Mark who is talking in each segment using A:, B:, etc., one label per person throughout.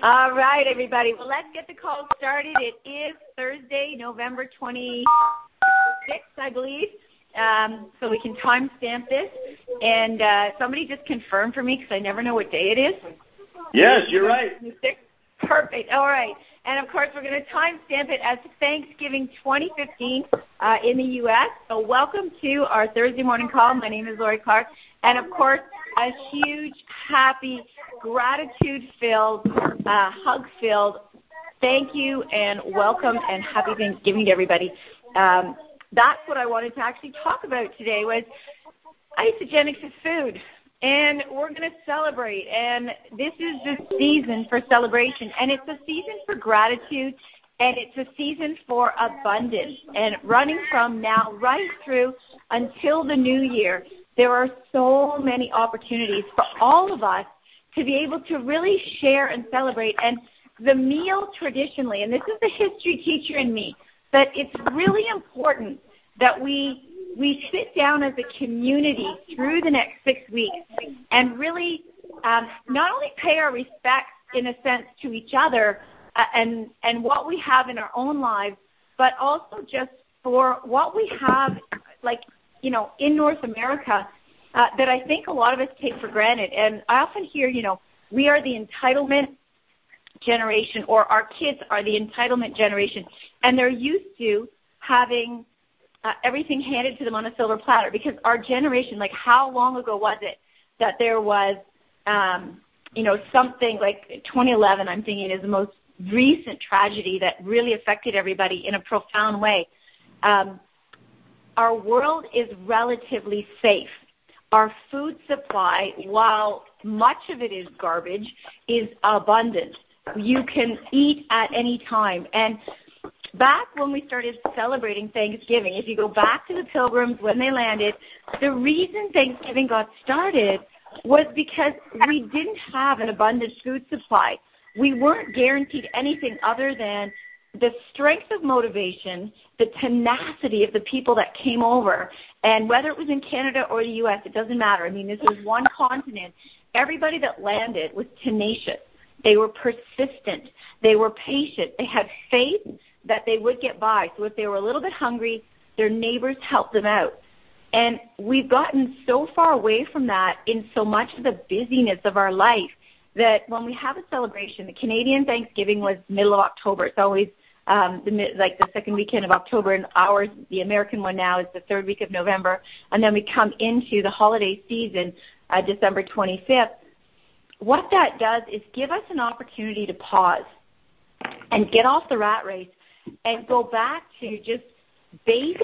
A: All right, everybody. Well, let's get the call started. It is Thursday, November 26th, I believe. So we can timestamp this. And somebody just confirm for me because I never know what day it is.
B: Yes, you're right.
A: Perfect. All right. And, of course, we're going to timestamp it as Thanksgiving 2015 in the U.S. So welcome to our Thursday morning call. My name is Lori Clark. And, of course, a huge, happy, gratitude-filled, hug-filled thank you and welcome and happy Thanksgiving to everybody. That's what I wanted to actually talk about today was Isagenix is food. And we're going to celebrate. And this is the season for celebration. And it's a season for gratitude. And it's a season for abundance. And running from now right through until the new year, there are so many opportunities for all of us to be able to really share and celebrate. And the meal traditionally, and this is the history teacher in me, that it's really important that we sit down as a community through the next 6 weeks and really not only pay our respects in a sense to each other and what we have in our own lives, but also just for what we have, like, you know, in North America that I think a lot of us take for granted. And I often hear, you know, we are the entitlement generation, or our kids are the entitlement generation, and they're used to having everything handed to them on a silver platter, because our generation, like how long ago was it that there was, you know, something like 2011, I'm thinking is the most recent tragedy that really affected everybody in a profound way. Our world is relatively safe. Our food supply, while much of it is garbage, is abundant. You can eat at any time. And back when we started celebrating Thanksgiving, if you go back to the Pilgrims when they landed, the reason Thanksgiving got started was because we didn't have an abundant food supply. We weren't guaranteed anything other than the strength of motivation, the tenacity of the people that came over, and whether it was in Canada or the U.S., it doesn't matter. I mean, this was one continent. Everybody that landed was tenacious. They were persistent. They were patient. They had faith that they would get by. So if they were a little bit hungry, their neighbors helped them out. And we've gotten so far away from that in so much of the busyness of our life that when we have a celebration, the Canadian Thanksgiving was middle of October. It's always the second weekend of October, and ours, the American one now, is the third week of November. And then we come into the holiday season, December 25th. What that does is give us an opportunity to pause and get off the rat race and go back to just base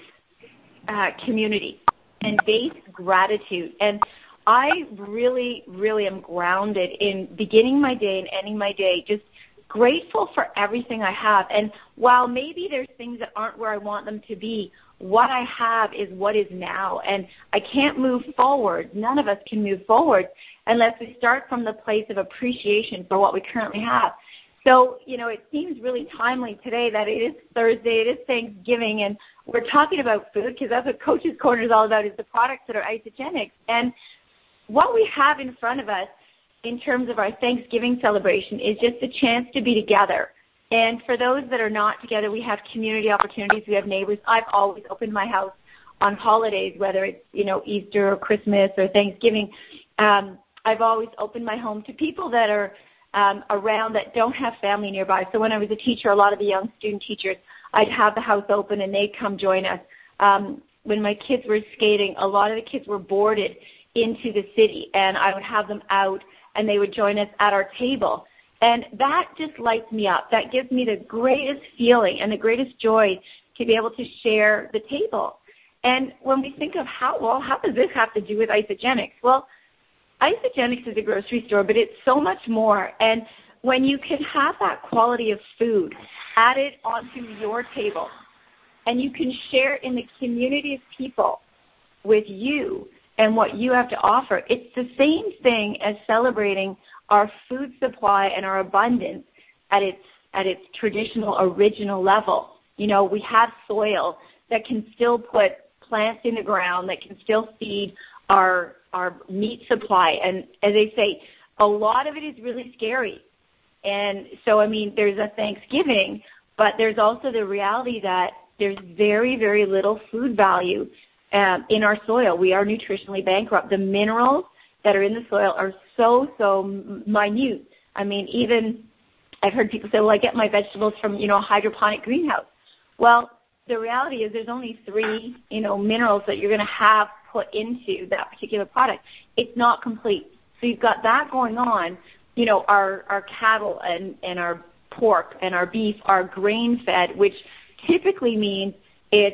A: community and base gratitude. And I really, really am grounded in beginning my day and ending my day just grateful for everything I have. And while maybe there's things that aren't where I want them to be, what I have is what is now. And I can't move forward. None of us can move forward unless we start from the place of appreciation for what we currently have. So, you know, it seems really timely today that it is Thursday, it is Thanksgiving, and we're talking about food because that's what Coach's Corner is all about, is the products that are Isagenix. And what we have in front of us in terms of our Thanksgiving celebration is just a chance to be together. And for those that are not together, we have community opportunities. We have neighbors. I've always opened my house on holidays, whether it's, you know, Easter or Christmas or Thanksgiving. I've always opened my home to people that are around that don't have family nearby. So when I was a teacher, a lot of the young student teachers, I'd have the house open and they'd come join us. When my kids were skating, a lot of the kids were boarded into the city, and I would have them out and they would join us at our table. And that just lights me up. That gives me the greatest feeling and the greatest joy to be able to share the table. And when we think of how does this have to do with Isagenix? Well, Isagenix is a grocery store, but it's so much more. And when you can have that quality of food added onto your table, and you can share in the community of people with you and what you have to offer, it's the same thing as celebrating our food supply and our abundance at its traditional, original level. You know, we have soil that can still put plants in the ground, that can still feed our meat supply. And as they say, a lot of it is really scary. And so, I mean, there's a Thanksgiving, but there's also the reality that there's very, very little food value in our soil. We are nutritionally bankrupt. The minerals that are in the soil are so minute. I mean, even I've heard people say, well, I get my vegetables from, a hydroponic greenhouse. Well, the reality is there's only 3, minerals that you're going to have put into that particular product. It's not complete. So you've got that going on. Our cattle and our pork and our beef are grain-fed, which typically means it's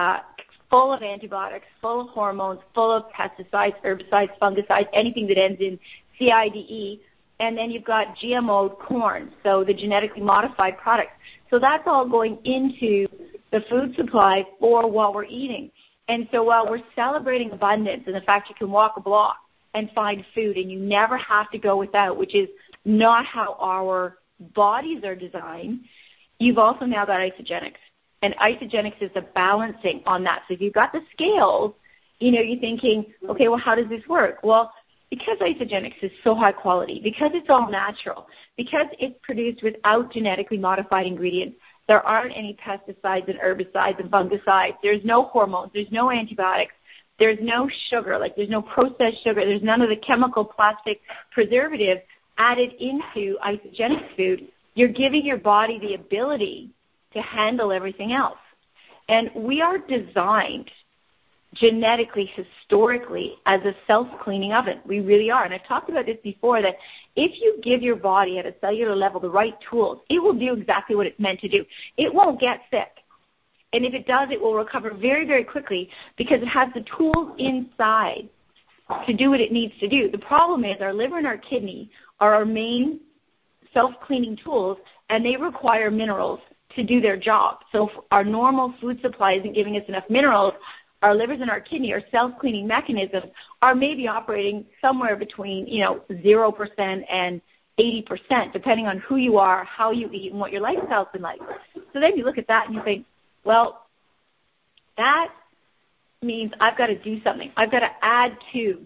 A: full of antibiotics, full of hormones, full of pesticides, herbicides, fungicides, anything that ends in CIDE. And then you've got GMO corn, so the genetically modified products. So that's all going into the food supply for what we're eating. And so while we're celebrating abundance and the fact you can walk a block and find food and you never have to go without, which is not how our bodies are designed, you've also now got isogenics. And isogenics is the balancing on that. So if you've got the scales, you're thinking, okay, well, how does this work? Well, because isogenics is so high quality, because it's all natural, because it's produced without genetically modified ingredients, there aren't any pesticides and herbicides and fungicides. There's no hormones. There's no antibiotics. There's no sugar. There's no processed sugar. There's none of the chemical, plastic, preservatives added into isogenic food. You're giving your body the ability to handle everything else. And we are designed genetically, historically, as a self-cleaning oven. We really are. And I've talked about this before, that if you give your body at a cellular level the right tools, it will do exactly what it's meant to do. It won't get sick. And if it does, it will recover very, very quickly because it has the tools inside to do what it needs to do. The problem is our liver and our kidney are our main self-cleaning tools, and they require minerals to do their job. So if our normal food supply isn't giving us enough minerals, our livers and our kidney, our self-cleaning mechanisms, are maybe operating somewhere between 0% and 80%, depending on who you are, how you eat, and what your lifestyle's been like. So then you look at that and you think, well, that means I've got to do something. I've got to add to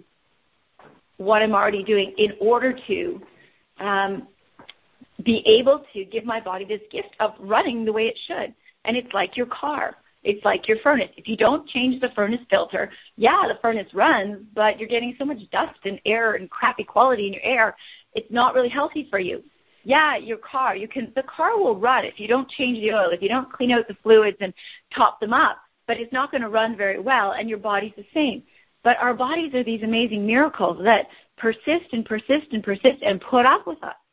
A: what I'm already doing in order to be able to give my body this gift of running the way it should. And it's like your car. It's like your furnace. If you don't change the furnace filter, the furnace runs, but you're getting so much dust and air and crappy quality in your air, it's not really healthy for you. Your car, the car will run if you don't change the oil, if you don't clean out the fluids and top them up, but it's not going to run very well, and your body's the same. But our bodies are these amazing miracles that persist and persist and persist and put up with us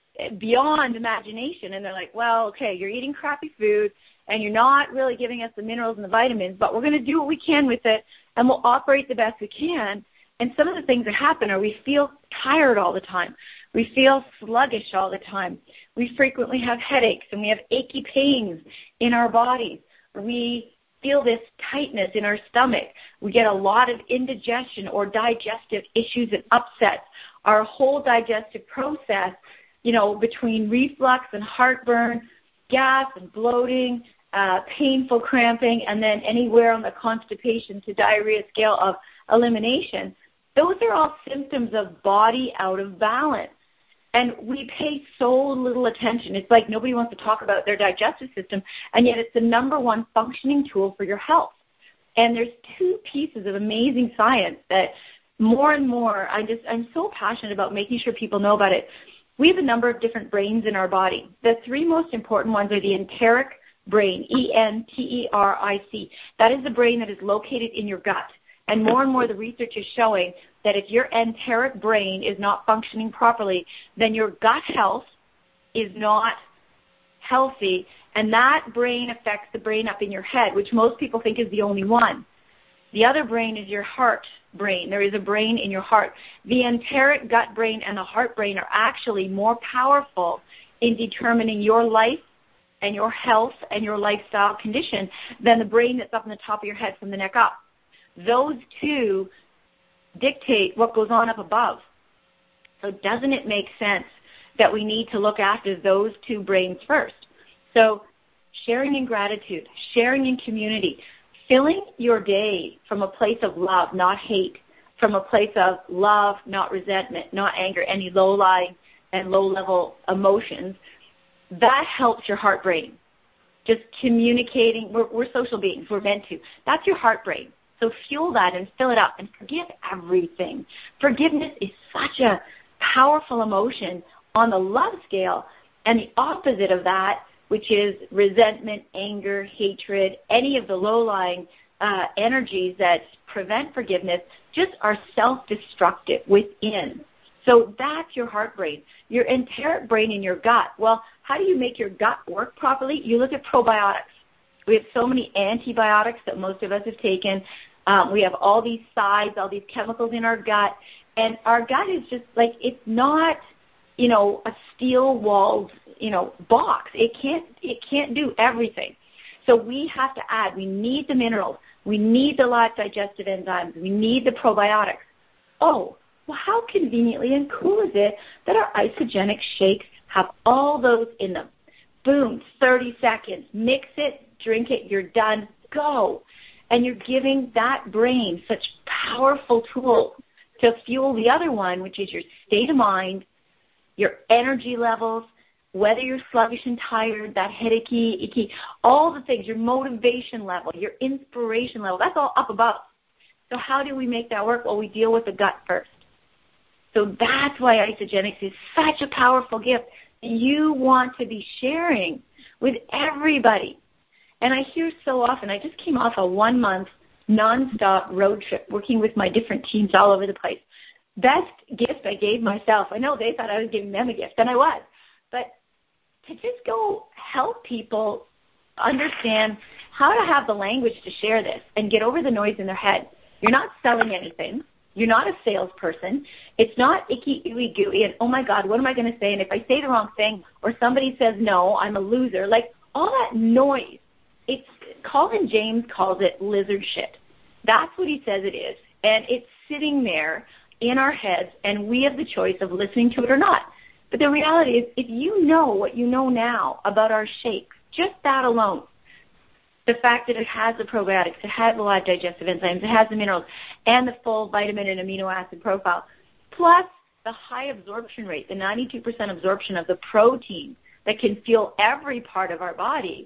A: beyond imagination. And they're like, well, okay, you're eating crappy food, and you're not really giving us the minerals and the vitamins, but we're going to do what we can with it, and we'll operate the best we can. And some of the things that happen are we feel tired all the time. We feel sluggish all the time. We frequently have headaches, and we have achy pains in our bodies. We feel this tightness in our stomach. We get a lot of indigestion or digestive issues and upsets. Our whole digestive process, between reflux and heartburn, gas and bloating, painful cramping, and then anywhere on the constipation to diarrhea scale of elimination, those are all symptoms of body out of balance. And we pay so little attention. It's like nobody wants to talk about their digestive system, and yet it's the number one functioning tool for your health. And there's 2 pieces of amazing science that more and more, I'm so passionate about making sure people know about it. We have a number of different brains in our body. The 3 most important ones are the enteric brain, E-N-T-E-R-I-C. That is the brain that is located in your gut. And more the research is showing that if your enteric brain is not functioning properly, then your gut health is not healthy, and that brain affects the brain up in your head, which most people think is the only one. The other brain is your heart brain. There is a brain in your heart. The enteric gut brain and the heart brain are actually more powerful in determining your life and your health and your lifestyle condition than the brain that's up on the top of your head from the neck up. Those 2 dictate what goes on up above. So doesn't it make sense that we need to look after those 2 brains first? So sharing in gratitude, sharing in community, filling your day from a place of love, not hate, from a place of love, not resentment, not anger, any low-lying and low-level emotions, that helps your heart brain. Just communicating, we're social beings, we're meant to. That's your heart brain. So fuel that and fill it up and forgive everything. Forgiveness is such a powerful emotion on the love scale, and the opposite of that, which is resentment, anger, hatred, any of the low-lying energies that prevent forgiveness, just are self-destructive within. So that's your heart brain. Your enteric brain in your gut. Well, how do you make your gut work properly? You look at probiotics. We have so many antibiotics that most of us have taken. We have all these sides, all these chemicals in our gut. And our gut is just like, it's not, a steel-walled, box. It can't do everything. So we have to add. We need the minerals. We need the live digestive enzymes. We need the probiotics. Oh, well, how conveniently and cool is it that our Isagenix shakes have all those in them? Boom, 30 seconds. Mix it, drink it, you're done, go. And you're giving that brain such powerful tools to fuel the other one, which is your state of mind, your energy levels, whether you're sluggish and tired, that headachy, icky, all the things, your motivation level, your inspiration level, that's all up above. So how do we make that work? Well, we deal with the gut first. So that's why Isagenix is such a powerful gift you want to be sharing with everybody. And I hear so often, I just came off a 1-month nonstop road trip working with my different teams all over the place. Best gift I gave myself. I know they thought I was giving them a gift, and I was. But to just go help people understand how to have the language to share this and get over the noise in their head. You're not selling anything. You're not a salesperson. It's not icky, ooey, gooey, and oh my God, what am I going to say? And if I say the wrong thing or somebody says no, I'm a loser. Like all that noise. It's Colin James calls it lizard shit. That's what he says it is. And it's sitting there in our heads, and we have the choice of listening to it or not. But the reality is, if you know what you know now about our shakes, just that alone, the fact that it has the probiotics, it has the live digestive enzymes, it has the minerals, and the full vitamin and amino acid profile, plus the high absorption rate, the 92% absorption of the protein that can fuel every part of our body,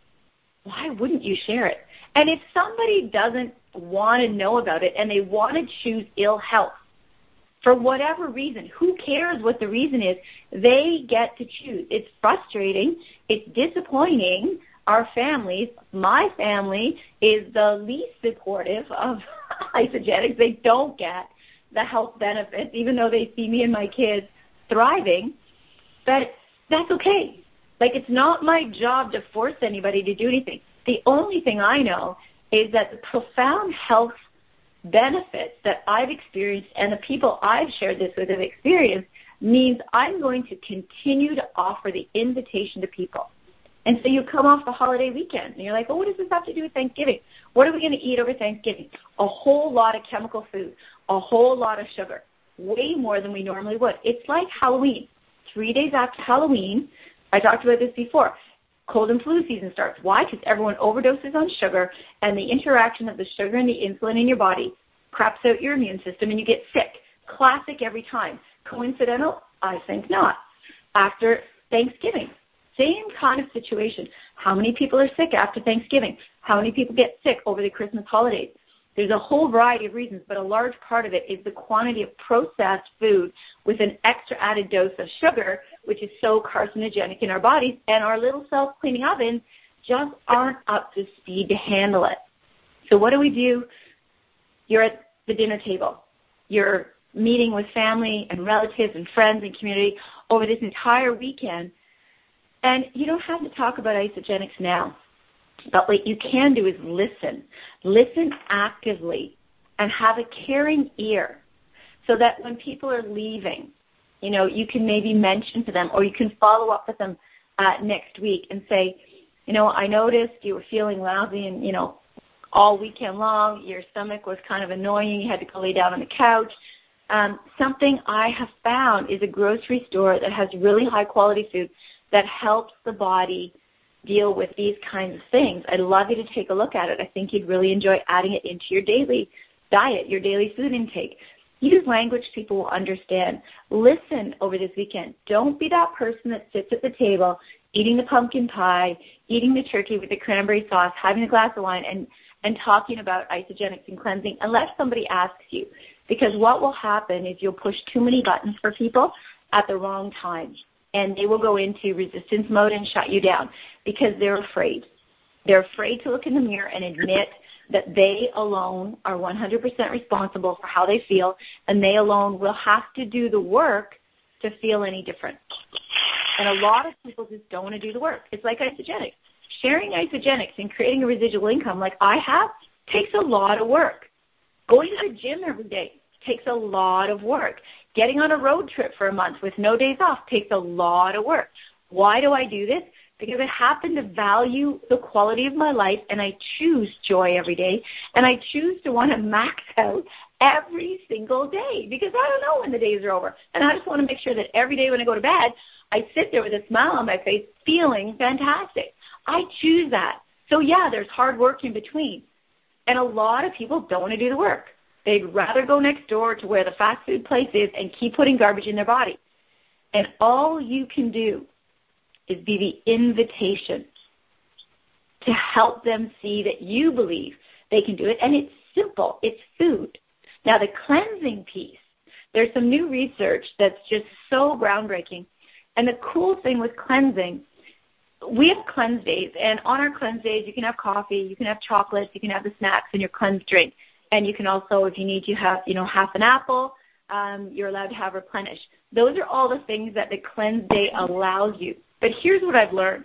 A: why wouldn't you share it? And if somebody doesn't want to know about it and they want to choose ill health, for whatever reason, who cares what the reason is? They get to choose. It's frustrating. It's disappointing. Our families, my family, is the least supportive of Isagenix. They don't get the health benefits, even though they see me and my kids thriving. But that's okay. Like, it's not my job to force anybody to do anything. The only thing I know is that the profound health benefits that I've experienced and the people I've shared this with have experienced means I'm going to continue to offer the invitation to people. And so you come off the holiday weekend, and you're like, well, what does this have to do with Thanksgiving? What are we going to eat over Thanksgiving? A whole lot of chemical food, a whole lot of sugar, way more than we normally would. It's like Halloween. 3 days after Halloween, I talked about this before, cold and flu season starts. Why? Because everyone overdoses on sugar, and the interaction of the sugar and the insulin in your body craps out your immune system, and you get sick. Classic every time. Coincidental? I think not. After Thanksgiving, same kind of situation. How many people are sick after Thanksgiving? How many people get sick over the Christmas holidays? There's a whole variety of reasons, but a large part of it is the quantity of processed food with an extra added dose of sugar, which is so carcinogenic in our bodies, and our little self-cleaning ovens just aren't up to speed to handle it. So what do? You're at the dinner table. You're meeting with family and relatives and friends and community over this entire weekend, and you don't have to talk about Isagenix now. But what you can do is listen. Listen actively and have a caring ear so that when people are leaving, you can maybe mention to them or you can follow up with them next week and say, I noticed you were feeling lousy and, all weekend long, your stomach was kind of annoying. You had to go lay down on the couch. Something I have found is a grocery store that has really high-quality food that helps the body deal with these kinds of things. I'd love you to take a look at it. I think you'd really enjoy adding it into your daily diet, your daily food intake. Use language people will understand. Listen over this weekend. Don't be that person that sits at the table eating the pumpkin pie, eating the turkey with the cranberry sauce, having a glass of wine, and talking about isogenics and cleansing unless somebody asks you. Because what will happen is you'll push too many buttons for people at the wrong time, and they will go into resistance mode and shut you down because they're afraid. They're afraid to look in the mirror and admit that they alone are 100% responsible for how they feel, and they alone will have to do the work to feel any different. And a lot of people just don't want to do the work. It's like isogenics. Sharing isogenics and creating a residual income like I have takes a lot of work. Going to the gym every day takes a lot of work. Getting on a road trip for a month with no days off takes a lot of work. Why do I do this? Because I happen to value the quality of my life, and I choose joy every day, and I choose to want to max out every single day because I don't know when the days are over. And I just want to make sure that every day when I go to bed, I sit there with a smile on my face feeling fantastic. I choose that. So, yeah, there's hard work in between. And a lot of people don't want to do the work. They'd rather go next door to where the fast food place is and keep putting garbage in their body. And all you can do is be the invitation to help them see that you believe they can do it. And it's simple. It's food. Now, the cleansing piece, there's some new research that's just so groundbreaking. And the cool thing with cleansing, we have cleanse days. And on our cleanse days, you can have coffee, you can have chocolates, you can have the snacks in your cleanse drink. And you can also, if you need to have, half an apple, you're allowed to have replenish. Those are all the things that the cleanse day allows you. But here's what I've learned.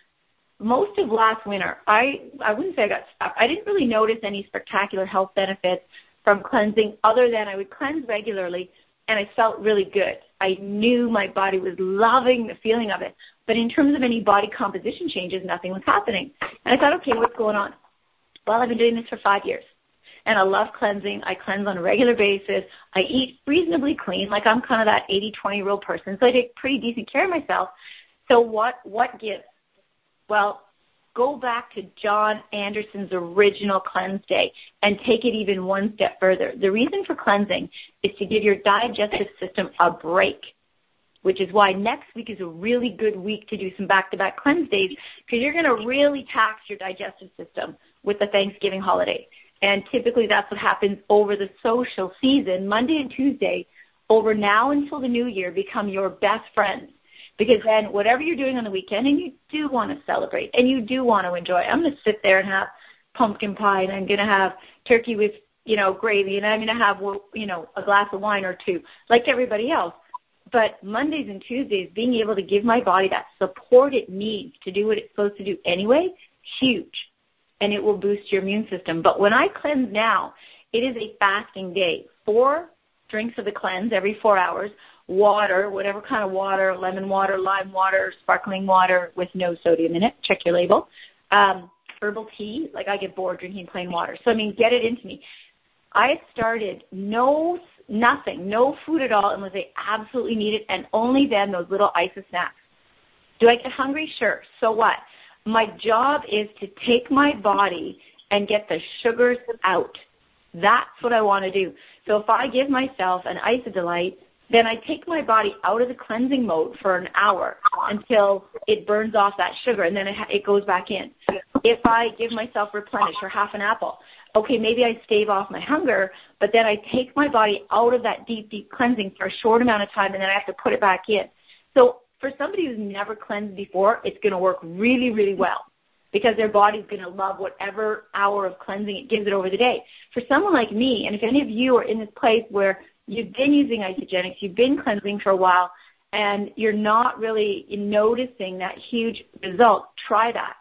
A: Most of last winter, I wouldn't say I got stuck. I didn't really notice any spectacular health benefits from cleansing other than I would cleanse regularly, and I felt really good. I knew my body was loving the feeling of it. But in terms of any body composition changes, nothing was happening. And I thought, okay, what's going on? Well, I've been doing this for 5 years. And I love cleansing. I cleanse on a regular basis. I eat reasonably clean. Like I'm kind of that 80-20 rule person. So I take pretty decent care of myself. So what gives? Well, go back to John Anderson's original cleanse day and take it even one step further. The reason for cleansing is to give your digestive system a break, which is why next week is a really good week to do some back-to-back cleanse days because you're going to really tax your digestive system with the Thanksgiving holiday. And typically that's what happens over the social season. Monday and Tuesday, over now until the new year, become your best friends. Because then whatever you're doing on the weekend, and you do want to celebrate, and you do want to enjoy, I'm going to sit there and have pumpkin pie, and I'm going to have turkey with, gravy, and I'm going to have, a glass of wine or two, like everybody else. But Mondays and Tuesdays, being able to give my body that support it needs to do what it's supposed to do anyway, huge. And it will boost your immune system. But when I cleanse now, it is a fasting day. 4 drinks of the cleanse every 4 hours, water, whatever kind of water, lemon water, lime water, sparkling water with no sodium in it. Check your label. Herbal tea, like I get bored drinking plain water. So, get it into me. I started nothing, no food at all unless I absolutely need it, and only then those little ice snacks. Do I get hungry? Sure. So what? My job is to take my body and get the sugars out. That's what I want to do. So if I give myself an Isodelight, then I take my body out of the cleansing mode for an hour until it burns off that sugar, and then it goes back in. If I give myself Replenish or half an apple, okay, maybe I stave off my hunger, but then I take my body out of that deep, deep cleansing for a short amount of time, and then I have to put it back in. So for somebody who's never cleansed before, it's going to work really, really well because their body's going to love whatever hour of cleansing it gives it over the day. For someone like me, and if any of you are in this place where you've been using Isogenics, you've been cleansing for a while, and you're not really noticing that huge result, try that.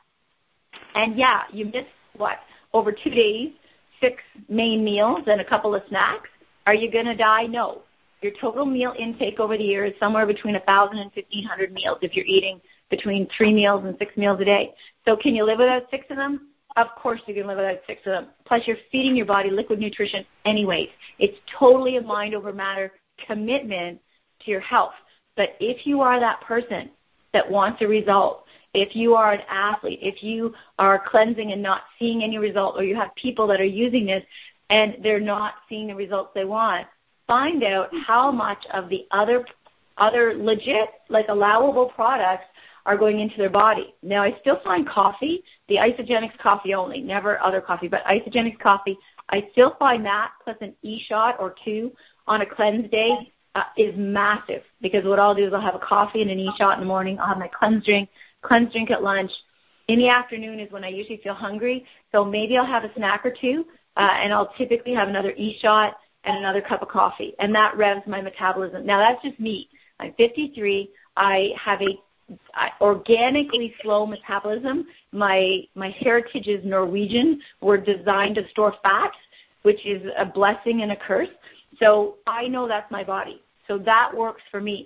A: And, yeah, you missed, over 2 days, 6 main meals and a couple of snacks. Are you going to die? No. Your total meal intake over the year is somewhere between 1,000 and 1,500 meals if you're eating between 3 meals and 6 meals a day. So can you live without 6 of them? Of course you can live without 6 of them. Plus you're feeding your body liquid nutrition anyways. It's totally a mind over matter commitment to your health. But if you are that person that wants a result, if you are an athlete, if you are cleansing and not seeing any result, or you have people that are using this and they're not seeing the results they want, find out how much of the other legit, like allowable products are going into their body. Now, I still find coffee, the Isagenix coffee only, never other coffee, but Isagenix coffee, I still find that plus an e-shot or two on a cleanse day is massive, because what I'll do is I'll have a coffee and an e-shot in the morning. I'll have my cleanse drink at lunch. In the afternoon is when I usually feel hungry, so maybe I'll have a snack or two, and I'll typically have another e-shot and another cup of coffee, and that revs my metabolism. Now, that's just me. I'm 53. I have a organically slow metabolism. My heritage is Norwegian. We're designed to store fats, which is a blessing and a curse. So I know that's my body. So that works for me.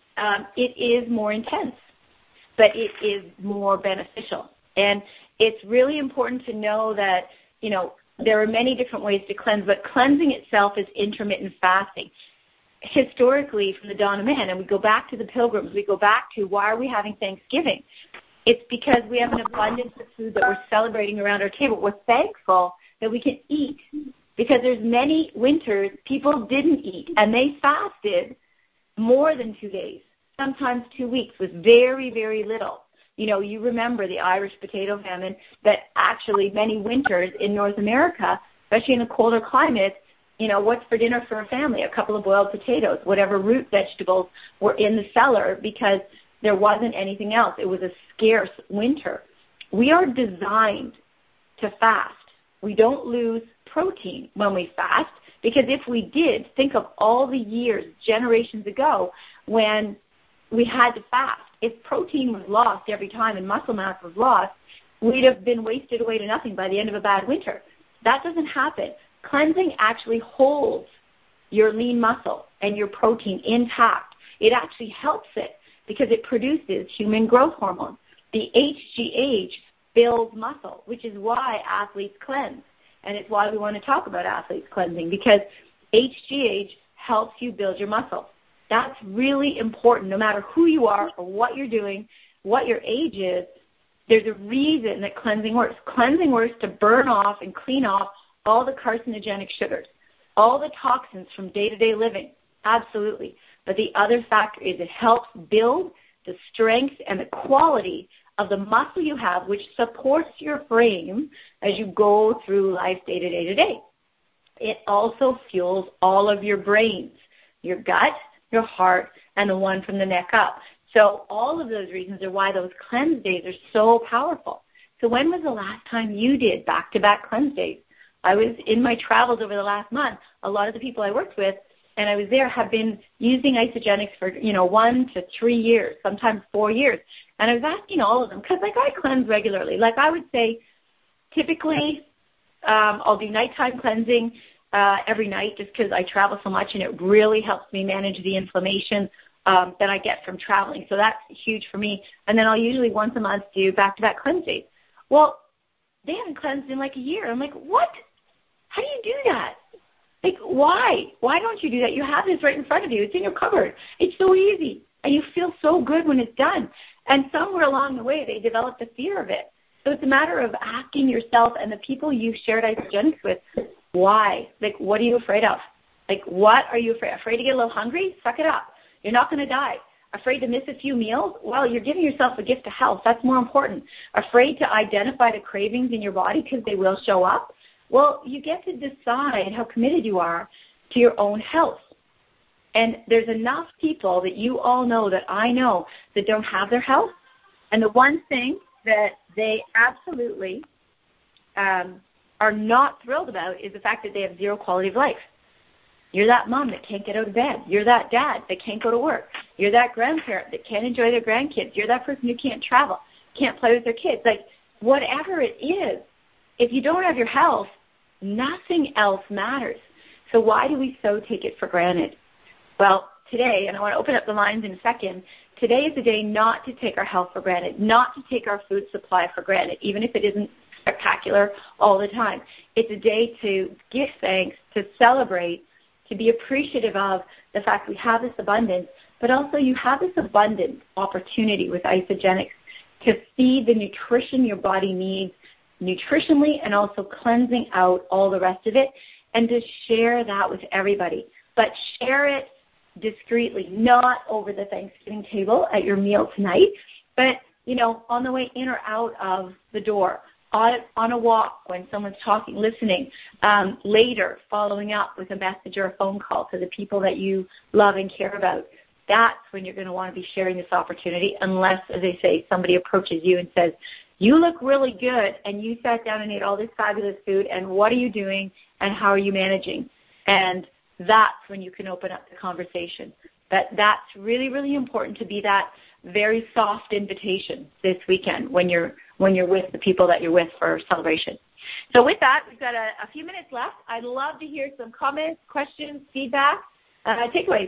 A: It is more intense, but it is more beneficial. And it's really important to know that, there are many different ways to cleanse, but cleansing itself is intermittent fasting. Historically, from the dawn of man, and we go back to the Pilgrims, we go back to why are we having Thanksgiving? It's because we have an abundance of food that we're celebrating around our table. We're thankful that we can eat, because there's many winters people didn't eat, and they fasted more than 2 days, sometimes 2 weeks with very, very little. You remember the Irish potato famine that actually many winters in North America, especially in the colder climates, what's for dinner for a family? A couple of boiled potatoes, whatever root vegetables were in the cellar, because there wasn't anything else. It was a scarce winter. We are designed to fast. We don't lose protein when we fast, because if we did, think of all the years, generations ago, when we had to fast. If protein was lost every time and muscle mass was lost, we'd have been wasted away to nothing by the end of a bad winter. That doesn't happen. Cleansing actually holds your lean muscle and your protein intact. It actually helps it because it produces human growth hormone. The HGH builds muscle, which is why athletes cleanse. And it's why we want to talk about athletes cleansing, because HGH helps you build your muscle. That's really important. No matter who you are or what you're doing, what your age is, there's a reason that cleansing works. Cleansing works to burn off and clean off all the carcinogenic sugars, all the toxins from day-to-day living. Absolutely. But the other factor is it helps build the strength and the quality of the muscle you have, which supports your frame as you go through life day to day to day. It also fuels all of your brains, your gut, your heart, and the one from the neck up. So all of those reasons are why those cleanse days are so powerful. So when was the last time you did back-to-back cleanse days? I was in my travels over the last month. A lot of the people I worked with, and I was there, have been using Isagenix for, 1 to 3 years, sometimes 4 years. And I was asking all of them, because, I cleanse regularly. I would say typically I'll do nighttime cleansing every night just because I travel so much, and it really helps me manage the inflammation that I get from traveling. So that's huge for me. And then I'll usually once a month do back-to-back cleanse days. Well, they haven't cleansed in a year. I'm like, what? How do you do that? Why? Why don't you do that? You have this right in front of you. It's in your cupboard. It's so easy. And you feel so good when it's done. And somewhere along the way, they developed a fear of it. So it's a matter of asking yourself and the people you've shared Isagenix with, why? What are you afraid of? What are you afraid? Afraid to get a little hungry? Suck it up. You're not going to die. Afraid to miss a few meals? Well, you're giving yourself a gift to health. That's more important. Afraid to identify the cravings in your body because they will show up? Well, you get to decide how committed you are to your own health. And there's enough people that you all know, that I know, that don't have their health. And the one thing that they absolutely are not thrilled about is the fact that they have zero quality of life. You're that mom that can't get out of bed. You're that dad that can't go to work. You're that grandparent that can't enjoy their grandkids. You're that person who can't travel, can't play with their kids. Whatever it is, if you don't have your health, nothing else matters. So why do we so take it for granted? Well, today, and I want to open up the lines in a second, today is the day not to take our health for granted, not to take our food supply for granted, even if it isn't spectacular all the time. It's a day to give thanks, to celebrate, to be appreciative of the fact we have this abundance, but also you have this abundant opportunity with Isagenix to feed the nutrition your body needs nutritionally and also cleansing out all the rest of it, and to share that with everybody. but share it discreetly, not over the Thanksgiving table at your meal tonight, but, on the way in or out of the door, on a walk when someone's talking, listening, later following up with a message or a phone call to the people that you love and care about. That's when you're going to want to be sharing this opportunity, unless, as I say, somebody approaches you and says, you look really good, and you sat down and ate all this fabulous food, and what are you doing, and how are you managing? And that's when you can open up the conversation. But that's really, really important, to be that very soft invitation this weekend when you're with the people that you're with for celebration. So with that, we've got a few minutes left. I'd love to hear some comments, questions, feedback, takeaways.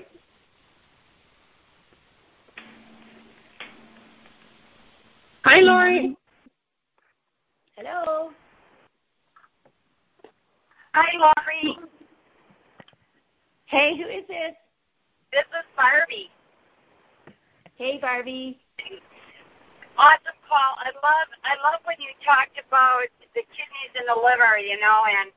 C: Hi, Lori.
A: Hello.
D: Hi, Lori.
A: Hey, who is this?
D: This is Barbie.
A: Hey, Barbie.
D: Awesome call. I love when you talked about the kidneys and the liver, and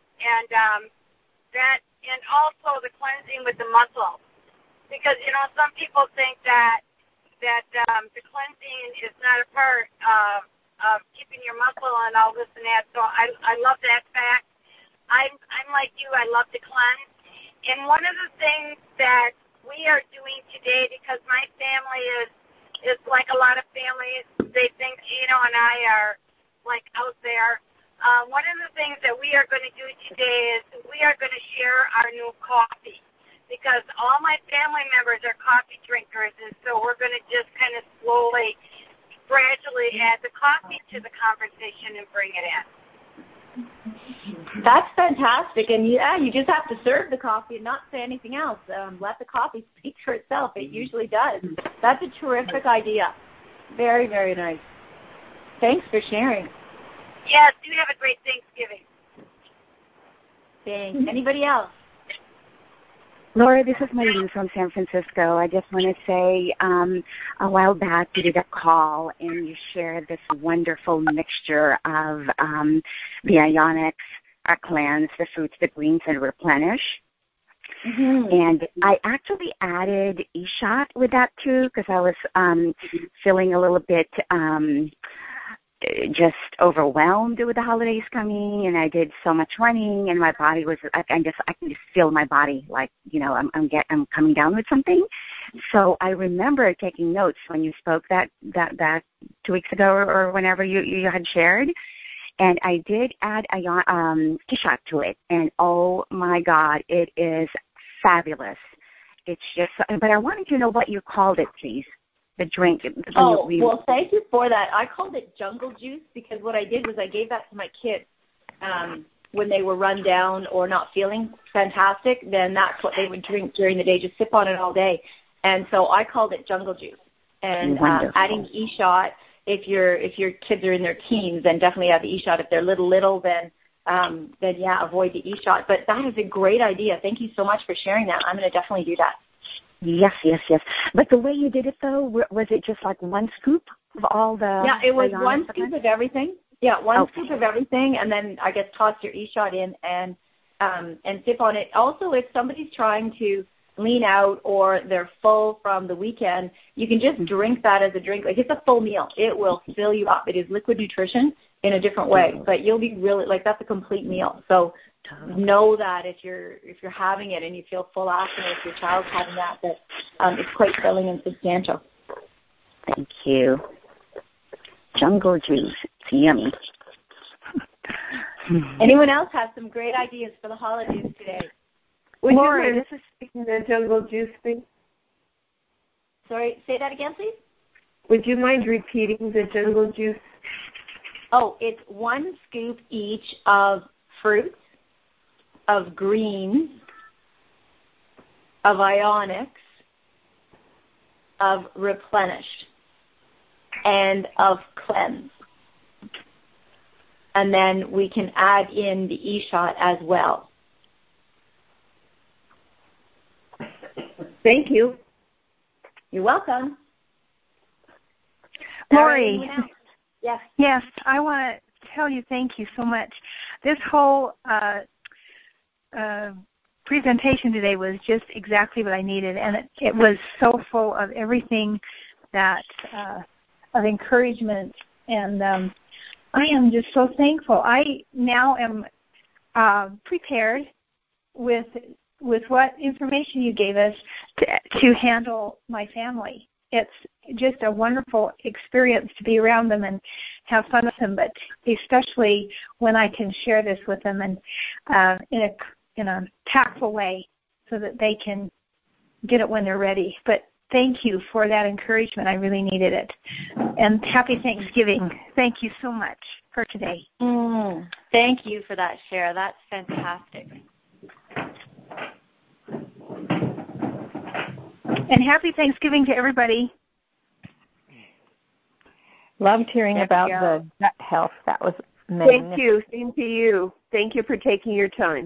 D: that, and also the cleansing with the muscle, because some people think that the cleansing is not a part of keeping your muscle and all this and that. So I love that fact. I'm like you. I love to cleanse. And one of the things that we are doing today, because my family is like a lot of families, they think Gino and I are like out there. One of the things that we are going to do today is we are going to share our new coffee, because all my family members are coffee drinkers, and so we're going to just kind of slowly, gradually add the coffee to the conversation and bring it in.
A: That's fantastic. And you just have to serve the coffee and not say anything else. Let the coffee speak for itself. It usually does. That's a terrific idea. Very, very nice. Thanks for sharing.
D: Yes, you have a great Thanksgiving.
A: Thanks. Anybody else?
C: Laura, this is Maureen from San Francisco. I just want to say a while back you did a call and you shared this wonderful mixture of the Ionics, our cleanse, the fruits, the greens, and replenish. Mm-hmm. And I actually added eShot with that too, because I was feeling a little bit just overwhelmed with the holidays coming, and I did so much running, and my body was I can just feel my body like I'm coming down with something. So I remember taking notes when you spoke that 2 weeks ago or whenever you had shared, and I did add a eShot to it, and oh my God, it is fabulous. It's just, but I wanted to know what you called it, please. The drink.
A: Well, thank you for that. I called it Jungle Juice because what I did was I gave that to my kids when they were run down or not feeling fantastic. Then that's what they would drink during the day, just sip on it all day. And so I called it Jungle Juice. And adding eShot, if your kids are in their teens, then definitely add the eShot. If they're little, then avoid the eShot. But that is a great idea. Thank you so much for sharing that. I'm going to definitely do that.
C: Yes. But the way you did it, though, was it just like one scoop of all the...
A: Yeah, it was one scoop of everything. Yeah, one scoop of everything, and then I guess toss your eShot in and sip on it. Also, if somebody's trying to lean out or they're full from the weekend, you can just drink that as a drink. Like, it's a full meal. It will fill you up. It is liquid nutrition in a different way, but you'll be really, like, that's a complete meal. So know that if you're having it and you feel full after, if your child's having that it's quite filling and substantial.
C: Thank you. Jungle Juice. It's yummy.
A: Anyone else have some great ideas for the holidays today?
E: Lori, this is speaking the Jungle Juice thing.
A: Sorry, say that again, please.
E: Would you mind repeating the Jungle Juice?
A: Oh, it's one scoop each of fruits, of greens, of ionics, of replenished, and of cleanse. And then we can add in the eShot as well.
E: Thank you.
A: You're welcome.
F: Lori.
A: Yes.
F: Yes, I want to tell you thank you so much. This whole presentation today was just exactly what I needed, and it was so full of everything that of encouragement, and I am just so thankful. I now am prepared with what information you gave us to handle my family. It's just a wonderful experience to be around them and have fun with them, but especially when I can share this with them and in a tactful way so that they can get it when they're ready. But thank you for that encouragement. I really needed it. And happy Thanksgiving. Thank you so much for today.
A: Thank you for that share. That's fantastic.
F: And happy Thanksgiving to everybody.
E: Loved hearing about the gut health. That was amazing.
G: Thank you. Same to you. Thank you for taking your time.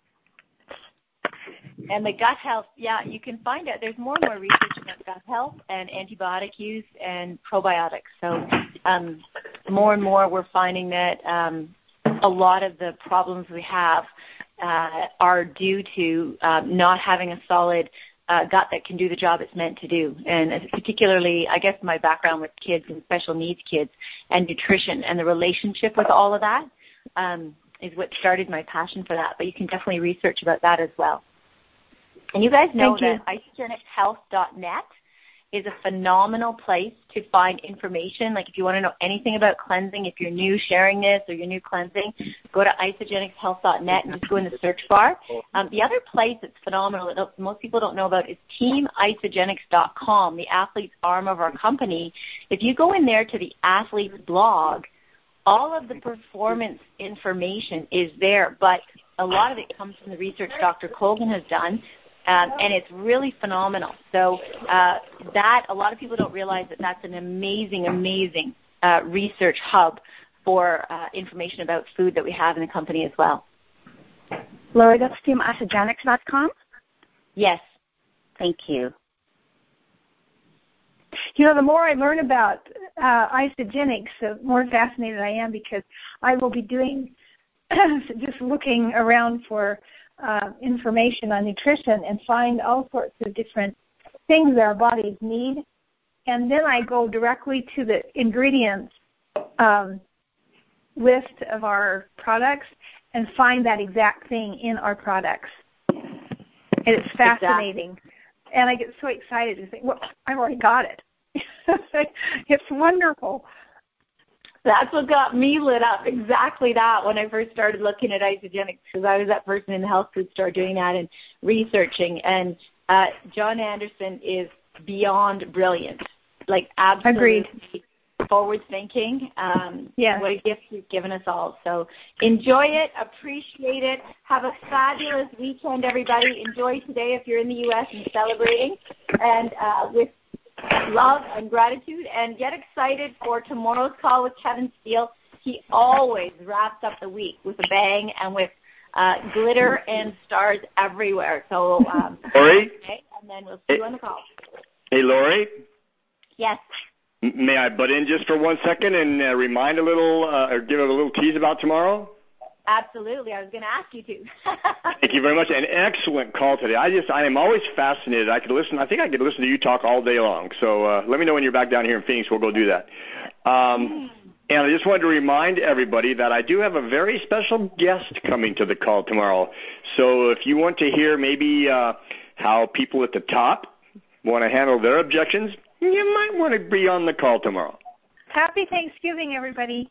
A: And the gut health, you can find out. There's more and more research about gut health and antibiotic use and probiotics. So more and more we're finding that a lot of the problems we have are due to not having a solid gut that can do the job it's meant to do. And particularly, I guess my background with kids and special needs kids and nutrition and the relationship with all of that is what started my passion for that. But you can definitely research about that as well. And you guys know that isogenicshealth.net is a phenomenal place to find information. Like if you want to know anything about cleansing, if you're new sharing this or you're new cleansing, go to isogenicshealth.net and just go in the search bar. The other place that's phenomenal that most people don't know about is teamisogenics.com, the athlete's arm of our company. If you go in there to the athlete's blog, all of the performance information is there, but a lot of it comes from the research Dr. Colgan has done. And it's really phenomenal. So that a lot of people don't realize that that's an amazing, amazing research hub for information about food that we have in the company as well.
C: Lori, that's teamisogenics.com?
A: Yes.
C: Thank you.
F: You know, the more I learn about Isogenics, the more fascinated I am, because I will be doing just looking around for information on nutrition and find all sorts of different things that our bodies need. And then I go directly to the ingredients list of our products and find that exact thing in our products. And it's fascinating. Exactly. And I get so excited to think, well, I've already got it. It's wonderful.
A: That's what got me lit up, exactly that, when I first started looking at Isogenics, because I was that person in the health food store doing that and researching. And John Anderson is beyond brilliant, like absolutely forward-thinking. What a gift he's given us all. So enjoy it, appreciate it. Have a fabulous weekend, everybody. Enjoy today if you're in the U.S. and celebrating. And with love and gratitude, and get excited for tomorrow's call with Kevin Steele. He always wraps up the week with a bang and with glitter and stars everywhere. So,
B: Lori?
A: Okay, and then we'll see you on the call.
B: Hey, Lori?
A: Yes.
B: May I butt in just for 1 second and remind a little, or give a little tease about tomorrow?
A: Absolutely. I was going to ask you to.
B: Thank you very much. An excellent call today. I am always fascinated. I think I could listen to you talk all day long. So let me know when you're back down here in Phoenix. We'll go do that. And I just wanted to remind everybody that I do have a very special guest coming to the call tomorrow. So if you want to hear maybe how people at the top want to handle their objections, you might want to be on the call tomorrow.
F: Happy Thanksgiving, everybody.